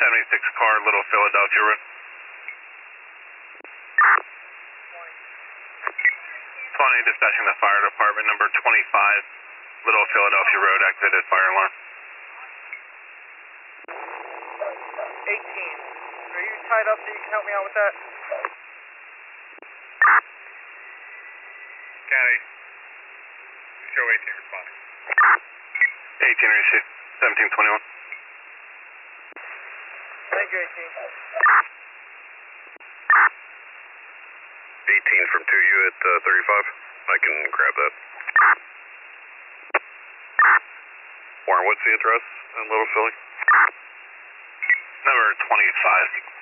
76 car, Little Philadelphia Road. 20, dispatching the fire department, number 25, Little Philadelphia Road, activated fire alarm. 18, are you tied up so you can help me out with that? County, show 18 responding. 18 received, 1721. Thank you, 18. 18 from 2U at 35. I can grab that. Warren, what's the address in Little Philly? Number 25.